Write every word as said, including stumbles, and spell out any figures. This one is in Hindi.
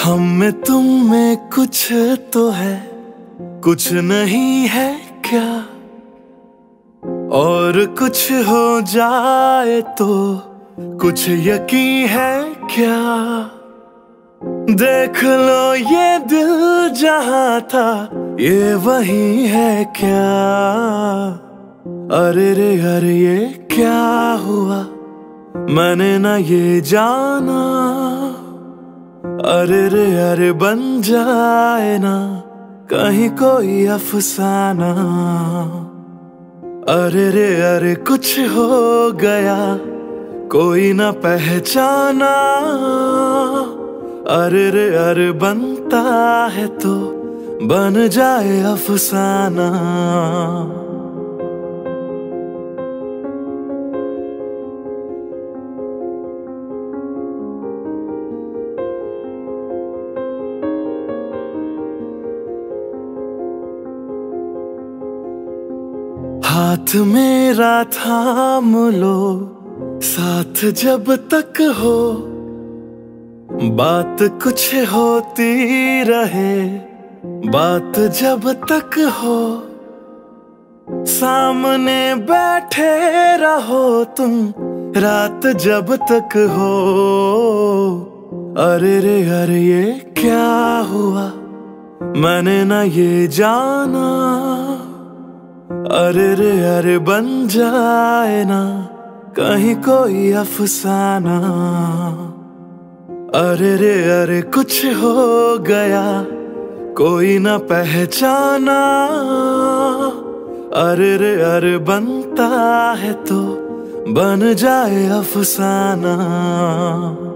हम में तुम में कुछ तो है, कुछ नहीं है क्या? और कुछ हो जाए तो कुछ यकीन है क्या? देख लो ये दिल जहां था, ये वही है क्या? अरे रे अरे ये क्या हुआ, मैंने ना ये जाना। अरे रे अरे बन जाए ना कहीं कोई अफसाना। अरे रे अरे कुछ हो गया, कोई ना पहचाना। अरे रे अरे बनता है तो बन जाए अफसाना। हाथ मेरा थाम लो, साथ जब तक हो, बात कुछ होती रहे, बात जब तक हो। सामने बैठे रहो तुम, रात जब तक हो। अरे रे अरे ये क्या हुआ, मैंने ना ये जाना। अरे रे अरे बन जाए ना कहीं कोई अफसाना। अरे रे अरे कुछ हो गया, कोई ना पहचाना। अरे रे अरे बनता है तो बन जाए अफसाना।